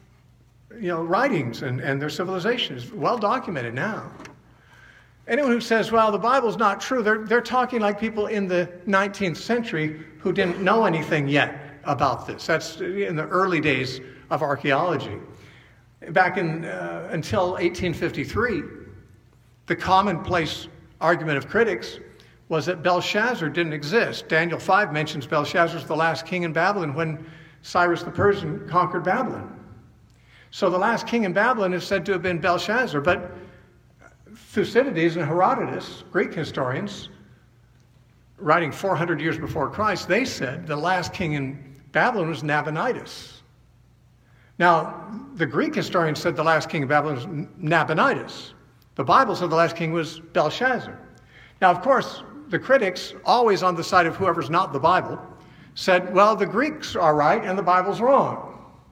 writings and their civilization is well documented now. Anyone who says, well, the Bible's not true, they're talking like people in the 19th century who didn't know anything yet about this. That's in the early days of archaeology. Back until 1853, the commonplace argument of critics was that Belshazzar didn't exist. Daniel 5 mentions Belshazzar as the last king in Babylon when Cyrus the Persian conquered Babylon. So the last king in Babylon is said to have been Belshazzar, but Thucydides and Herodotus, Greek historians, writing 400 years before Christ, they said the last king in Babylon was Nabonidus. Now, the Greek historians said the last king of Babylon was Nabonidus. The Bible said the last king was Belshazzar. Now, of course, the critics, always on the side of whoever's not the Bible, said, well, the Greeks are right and the Bible's wrong.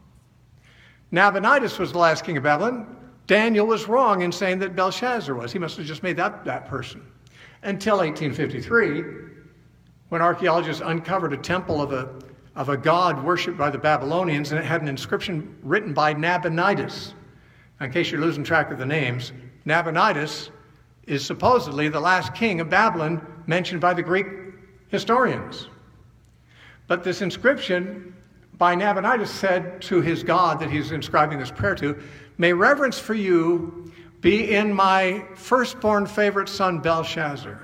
Nabonidus was the last king of Babylon. Daniel was wrong in saying that Belshazzar was. He must have just made that person. Until 1853, when archaeologists uncovered a temple of a god worshipped by the Babylonians, and it had an inscription written by Nabonidus. In case you're losing track of the names, Nabonidus is supposedly the last king of Babylon mentioned by the Greek historians. But this inscription by Nabonidus said to his god that he's inscribing this prayer to, may reverence for you be in my firstborn favorite son Belshazzar.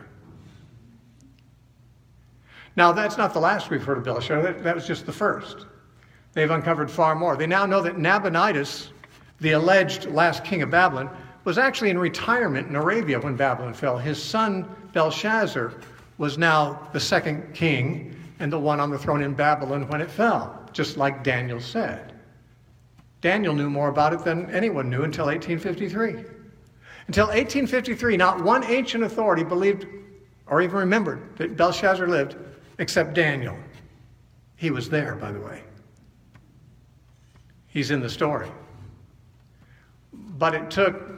Now, that's not the last we've heard of Belshazzar. That was just the first. They've uncovered far more. They now know that Nabonidus, the alleged last king of Babylon, was actually in retirement in Arabia when Babylon fell. His son Belshazzar was now the second king and the one on the throne in Babylon when it fell, just like Daniel said. Daniel knew more about it than anyone knew until 1853. Until 1853, not one ancient authority believed or even remembered that Belshazzar lived except Daniel. He was there, by the way. He's in the story. But it took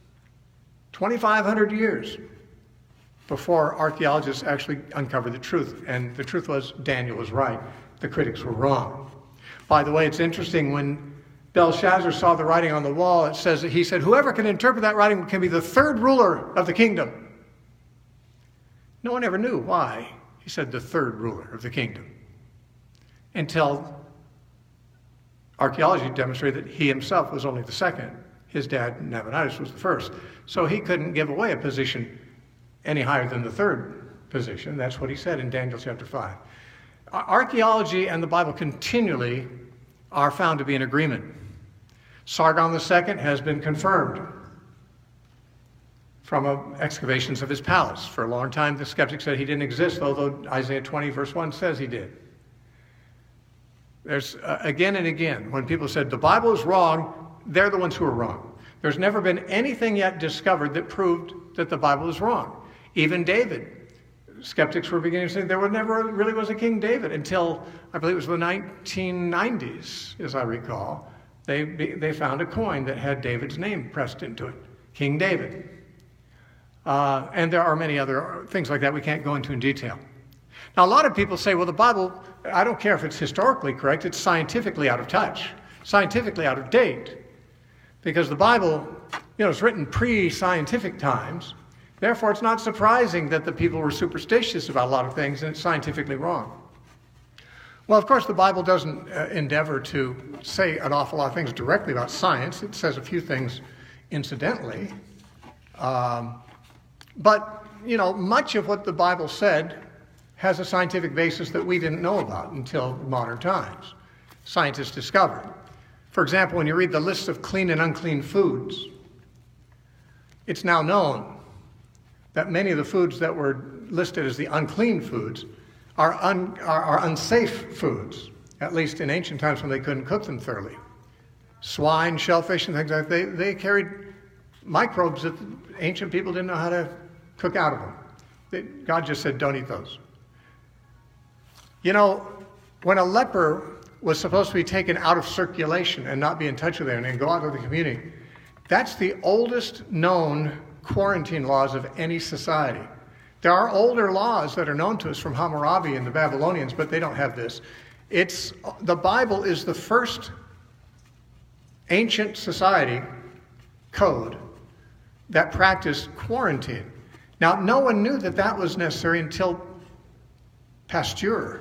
2,500 years before archaeologists actually uncovered the truth. And the truth was Daniel was right. The critics were wrong. By the way, it's interesting when Belshazzar saw the writing on the wall, it says that he said, whoever can interpret that writing can be the third ruler of the kingdom. No one ever knew why he said the third ruler of the kingdom, until archaeology demonstrated that he himself was only the second. His dad, Nabonidus, was the first. So he couldn't give away a position any higher than the third position. That's what he said in Daniel chapter 5. Archaeology and the Bible continually are found to be in agreement. Sargon II has been confirmed from excavations of his palace. For a long time, the skeptics said he didn't exist, although Isaiah 20, verse 1 says he did. There's again and again, when people said the Bible is wrong, they're the ones who are wrong. There's never been anything yet discovered that proved that the Bible is wrong. Even David. Skeptics were beginning to say there never really was a King David until, I believe it was the 1990s, as I recall, They found a coin that had David's name pressed into it, King David. And there are many other things like that we can't go into in detail. Now, a lot of people say, well, the Bible, I don't care if it's historically correct, it's scientifically out of touch, scientifically out of date. Because the Bible, is written pre-scientific times. Therefore, it's not surprising that the people were superstitious about a lot of things and it's scientifically wrong. Well, of course, the Bible doesn't endeavor to say an awful lot of things directly about science. It says a few things incidentally. But, much of what the Bible said has a scientific basis that we didn't know about until modern times. Scientists discovered. For example, when you read the list of clean and unclean foods, it's now known that many of the foods that were listed as the unclean foods are unsafe foods, at least in ancient times when they couldn't cook them thoroughly. Swine, shellfish, and things like that, they carried microbes that ancient people didn't know how to cook out of them. God just said, don't eat those. When a leper was supposed to be taken out of circulation and not be in touch with them and go out to the community, that's the oldest known quarantine laws of any society. There are older laws that are known to us from Hammurabi and the Babylonians, but they don't have this. The Bible is the first ancient society code that practiced quarantine. Now, no one knew that was necessary until Pasteur,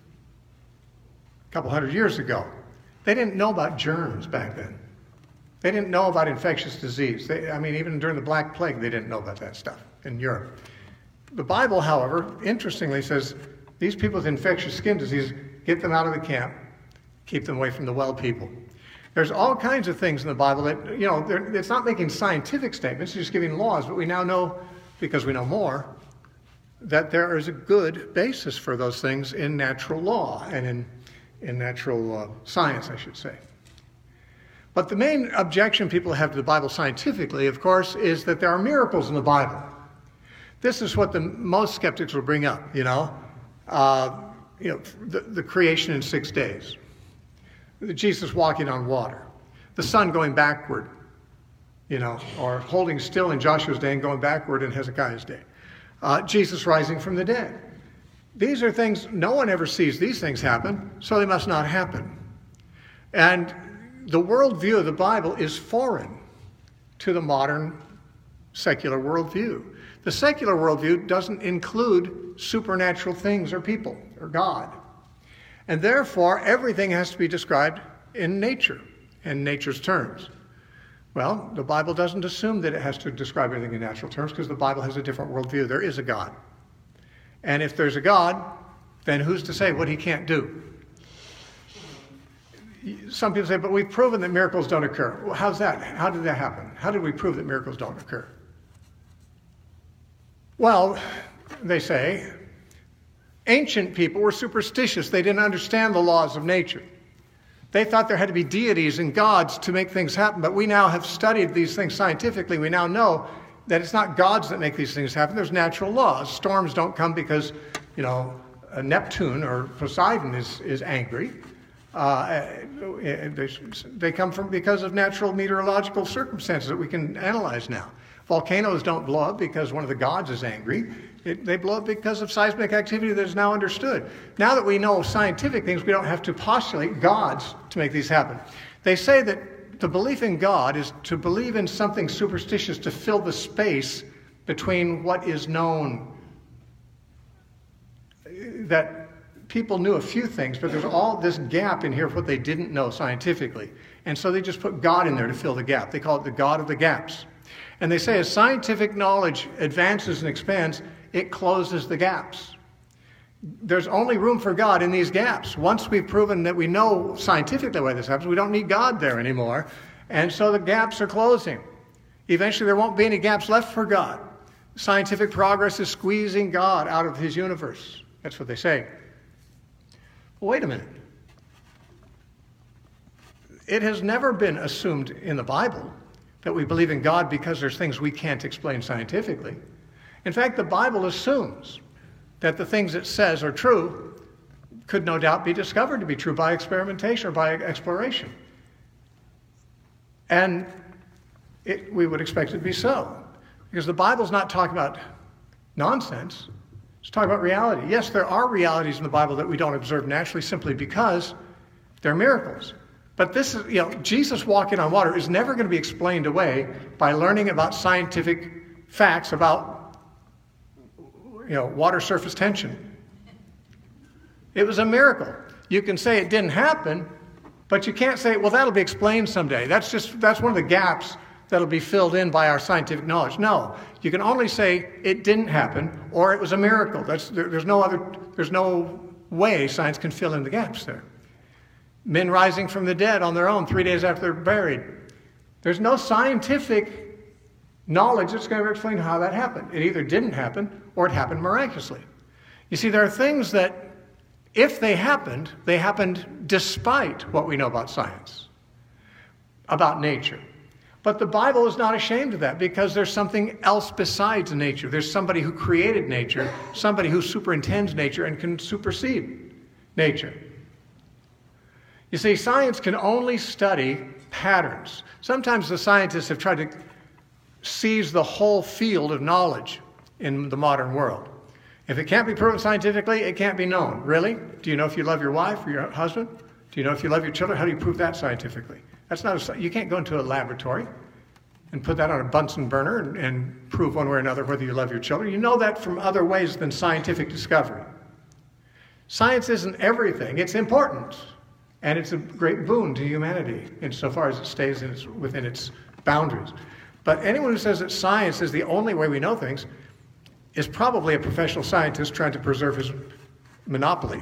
a couple hundred years ago. They didn't know about germs back then. They didn't know about infectious disease. Even during the Black Plague, they didn't know about that stuff in Europe. The Bible, however, interestingly says, these people with infectious skin disease, get them out of the camp, keep them away from the well people. There's all kinds of things in the Bible that, it's not making scientific statements, it's just giving laws, but we now know, because we know more, that there is a good basis for those things in natural law and in natural science, I should say. But the main objection people have to the Bible scientifically, of course, is that there are miracles in the Bible. This is what the most skeptics will bring up, the creation in 6 days, Jesus walking on water, the sun going backward, or holding still in Joshua's day and going backward in Hezekiah's day, Jesus rising from the dead. These are things, no one ever sees these things happen, so they must not happen. And the worldview of the Bible is foreign to the modern secular worldview. The secular worldview doesn't include supernatural things or people or God. And therefore, everything has to be described in nature, in nature's terms. Well, the Bible doesn't assume that it has to describe everything in natural terms because the Bible has a different worldview. There is a God. And if there's a God, then who's to say what he can't do? Some people say, but we've proven that miracles don't occur. Well, how's that? How did that happen? How did we prove that miracles don't occur? Well, they say, ancient people were superstitious. They didn't understand the laws of nature. They thought there had to be deities and gods to make things happen, but we now have studied these things scientifically. We now know that it's not gods that make these things happen. There's natural laws. Storms don't come because, Neptune or Poseidon is angry. They come because of natural meteorological circumstances that we can analyze now. Volcanoes don't blow up because one of the gods is angry. They blow up because of seismic activity that is now understood. Now that we know scientific things, we don't have to postulate gods to make these happen. They say that the belief in God is to believe in something superstitious to fill the space between what is known. That people knew a few things, but there's all this gap in here of what they didn't know scientifically. And so they just put God in there to fill the gap. They call it the God of the gaps. And they say as scientific knowledge advances and expands, it closes the gaps. There's only room for God in these gaps. Once we've proven that we know scientifically why this happens, we don't need God there anymore. And so the gaps are closing. Eventually there won't be any gaps left for God. Scientific progress is squeezing God out of his universe. That's what they say. Well, wait a minute. It has never been assumed in the Bible that we believe in God because there's things we can't explain scientifically. In fact, the Bible assumes that the things it says are true could no doubt be discovered to be true by experimentation or by exploration. And we would expect it to be so. Because the Bible's not talking about nonsense. It's talking about reality. Yes, there are realities in the Bible that we don't observe naturally simply because they're miracles. But this is, Jesus walking on water is never going to be explained away by learning about scientific facts about, water surface tension. It was a miracle. You can say it didn't happen, but you can't say, well, that'll be explained someday. That's one of the gaps that'll be filled in by our scientific knowledge. No, you can only say it didn't happen or it was a miracle. There's no way science can fill in the gaps there. Men rising from the dead on their own 3 days after they're buried. There's no scientific knowledge that's going to explain how that happened. It either didn't happen or it happened miraculously. You see, there are things that, if they happened despite what we know about science, about nature. But the Bible is not ashamed of that because there's something else besides nature. There's somebody who created nature, somebody who superintends nature and can supersede nature. You see, science can only study patterns. Sometimes the scientists have tried to seize the whole field of knowledge in the modern world. If it can't be proven scientifically, it can't be known. Really? Do you know if you love your wife or your husband? Do you know if you love your children? How do you prove that scientifically? You can't go into a laboratory and put that on a Bunsen burner and prove one way or another whether you love your children. You know that from other ways than scientific discovery. Science isn't everything. It's important. And it's a great boon to humanity insofar as it stays within its boundaries. But anyone who says that science is the only way we know things is probably a professional scientist trying to preserve his monopoly.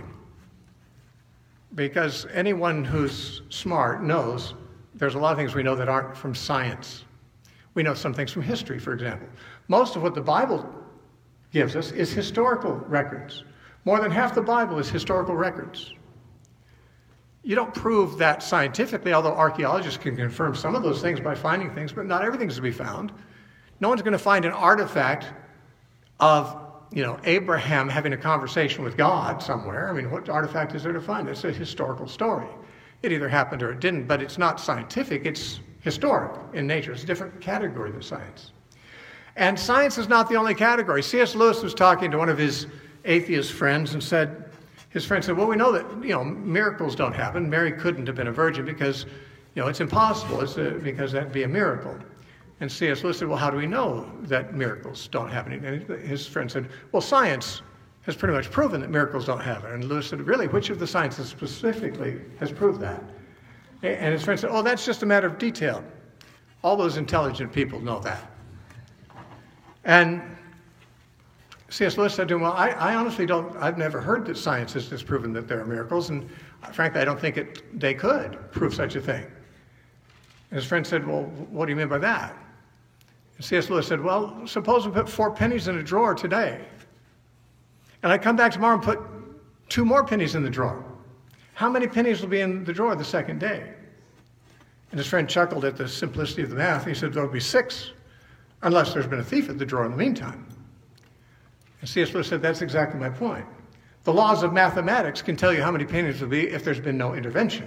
Because anyone who's smart knows there's a lot of things we know that aren't from science. We know some things from history, for example. Most of what the Bible gives us is historical records. More than half the Bible is historical records. You don't prove that scientifically, although archaeologists can confirm some of those things by finding things, but not everything's to be found. No one's going to find an artifact of, Abraham having a conversation with God somewhere. I mean, what artifact is there to find? It's a historical story. It either happened or it didn't, but it's not scientific. It's historic in nature. It's a different category than science. And science is not the only category. C.S. Lewis was talking to one of his atheist friends and his friend said, well, we know that, miracles don't happen. Mary couldn't have been a virgin because, it's impossible. Because that'd be a miracle. And C.S. Lewis said, well, how do we know that miracles don't happen? And his friend said, well, science has pretty much proven that miracles don't happen. And Lewis said, really, which of the sciences specifically has proved that? And his friend said, oh, that's just a matter of detail. All those intelligent people know that. And C.S. Lewis said to him, well, I honestly I've never heard that science has disproven that there are miracles, and frankly, I don't think they could prove such a thing. And his friend said, well, what do you mean by that? And C.S. Lewis said, well, suppose we put 4 pennies in a drawer today, and I come back tomorrow and put 2 more pennies in the drawer. How many pennies will be in the drawer the second day? And his friend chuckled at the simplicity of the math. He said, there'll be 6, unless there's been a thief at the drawer in the meantime. And C.S. Lewis said, that's exactly my point. The laws of mathematics can tell you how many pennies will be if there's been no intervention.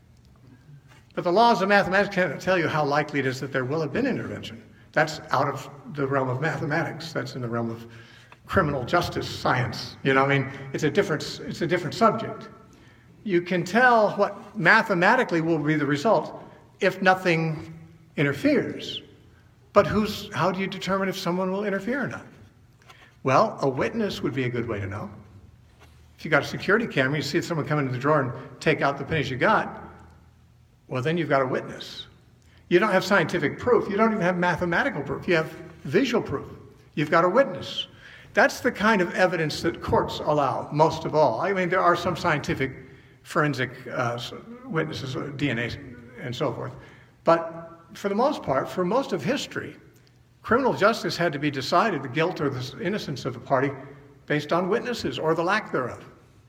But the laws of mathematics can't tell you how likely it is that there will have been intervention. That's out of the realm of mathematics. That's in the realm of criminal justice science. It's a different subject. You can tell what mathematically will be the result if nothing interferes. But how do you determine if someone will interfere or not? Well, a witness would be a good way to know. If you got a security camera, you see someone come into the drawer and take out the pennies you got, well, then you've got a witness. You don't have scientific proof. You don't even have mathematical proof. You have visual proof. You've got a witness. That's the kind of evidence that courts allow, most of all. I mean, there are some scientific forensic witnesses, DNA and so forth. But for the most part, for most of history, criminal justice had to be decided, the guilt or the innocence of a party, based on witnesses or the lack thereof.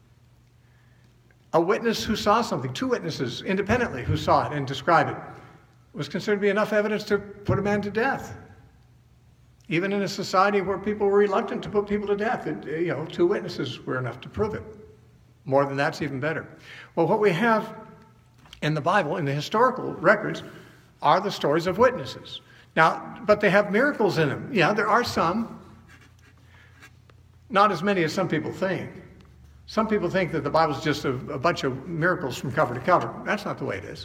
A witness who saw something, 2 witnesses independently who saw it and described it, was considered to be enough evidence to put a man to death. Even in a society where people were reluctant to put people to death, 2 witnesses were enough to prove it. More than that's even better. Well, what we have in the Bible, in the historical records, are the stories of witnesses. Now, but they have miracles in them. Yeah, there are some. Not as many as some people think. Some people think that the Bible is just a bunch of miracles from cover to cover. That's not the way it is.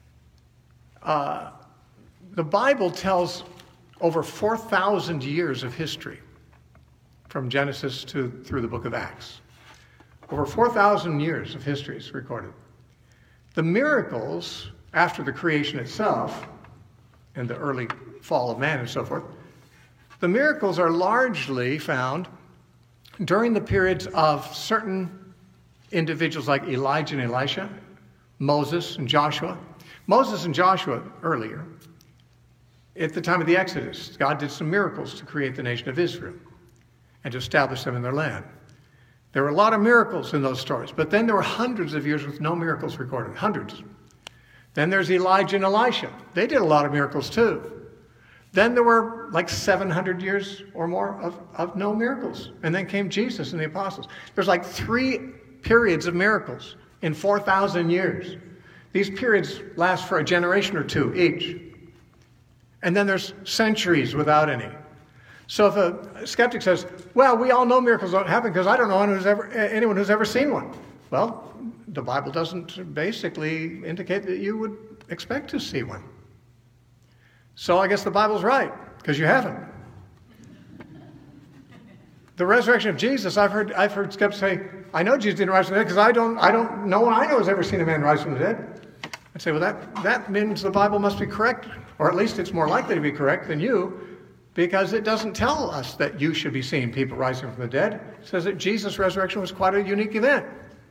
The Bible tells over 4,000 years of history from Genesis through the book of Acts. Over 4,000 years of history is recorded. The miracles after the creation itself and the early fall of man and so forth, the miracles are largely found during the periods of certain individuals like Elijah and Elisha, Moses and Joshua. Moses and Joshua earlier, at the time of the Exodus, God did some miracles to create the nation of Israel and to establish them in their land. There were a lot of miracles in those stories, but then there were hundreds of years with no miracles recorded, hundreds. Then there's Elijah and Elisha. They did a lot of miracles too. Then there were like 700 years or more of no miracles. And then came Jesus and the apostles. There's like 3 periods of miracles in 4,000 years. These periods last for a generation or 2 each. And then there's centuries without any. So if a skeptic says, well, we all know miracles don't happen because I don't know anyone who's ever seen one. Well, the Bible doesn't basically indicate that you would expect to see one. So I guess the Bible's right, because you haven't. The resurrection of Jesus, I've heard skeptics say, I know Jesus didn't rise from the dead because no one I know has ever seen a man rise from the dead. I'd say, well, that means the Bible must be correct, or at least it's more likely to be correct than you, because it doesn't tell us that you should be seeing people rising from the dead. It says that Jesus' resurrection was quite a unique event.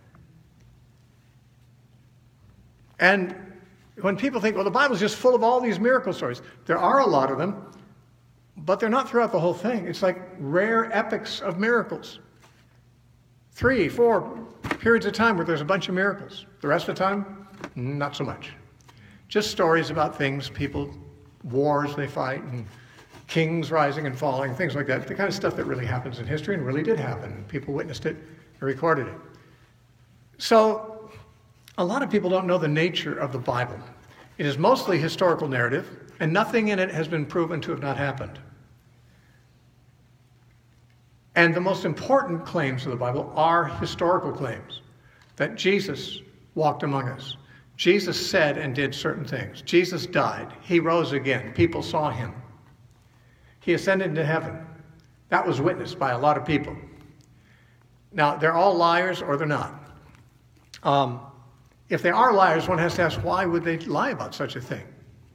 And when people think, well, the Bible's just full of all these miracle stories, there are a lot of them, but they're not throughout the whole thing. It's like rare epics of miracles. 3, 4 periods of time where there's a bunch of miracles. The rest of the time, not so much. Just stories about things, people, wars they fight, and kings rising and falling, things like that. The kind of stuff that really happens in history and really did happen. People witnessed it and recorded it. So a lot of people don't know the nature of the Bible. It is mostly historical narrative, and nothing in it has been proven to have not happened. And the most important claims of the Bible are historical claims, that Jesus walked among us. Jesus said and did certain things. Jesus died. He rose again. People saw him. He ascended into heaven. That was witnessed by a lot of people. Now, they're all liars or they're not. If they are liars, one has to ask, why would they lie about such a thing?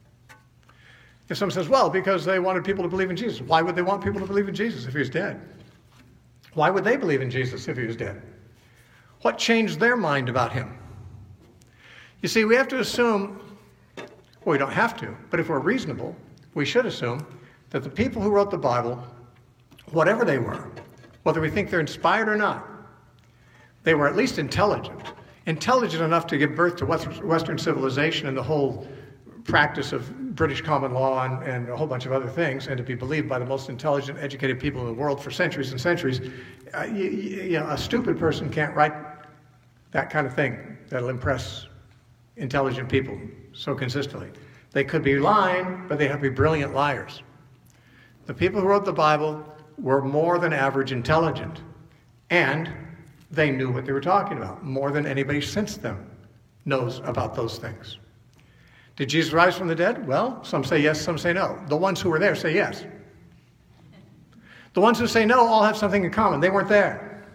If someone says, well, because they wanted people to believe in Jesus, why would they want people to believe in Jesus if he was dead? Why would they believe in Jesus if he was dead? What changed their mind about him? You see, we have to assume, well, we don't have to, but if we're reasonable, we should assume that the people who wrote the Bible, whatever they were, whether we think they're inspired or not, they were at least intelligent enough to give birth to Western civilization and the whole practice of British common law and a whole bunch of other things, and to be believed by the most intelligent, educated people in the world for centuries and centuries. A stupid person can't write that kind of thing that'll impress intelligent people so consistently. They could be lying, but they have to be brilliant liars. The people who wrote the Bible were more than average intelligent, and they knew what they were talking about, more than anybody since them knows about those things. Did Jesus rise from the dead? Well, some say yes, some say no. The ones who were there say yes. The ones who say no all have something in common. They weren't there.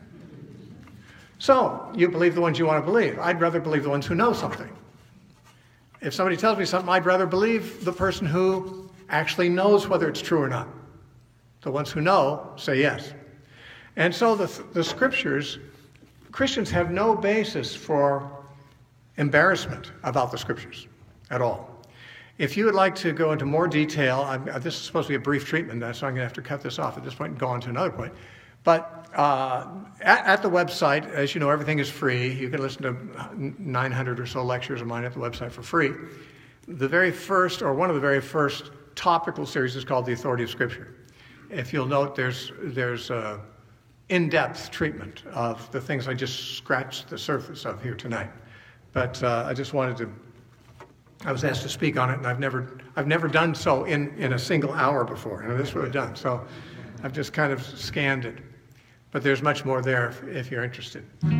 So, you believe the ones you want to believe. I'd rather believe the ones who know something. If somebody tells me something, I'd rather believe the person who actually knows whether it's true or not. The ones who know say yes. And so the scriptures, Christians have no basis for embarrassment about the scriptures at all. If you would like to go into more detail, this is supposed to be a brief treatment, so I'm going to have to cut this off at this point and go on to another point. But at the website, as you know, everything is free. You can listen to 900 or so lectures of mine at the website for free. The very first, or one of the very first topical series is called The Authority of Scripture. If you'll note, there's in-depth treatment of the things I just scratched the surface of here tonight. But I just wanted to I was asked to speak on it, and I've never done so in a single hour before. And this is what I've done. So I've just kind of scanned it. But there's much more there if you're interested.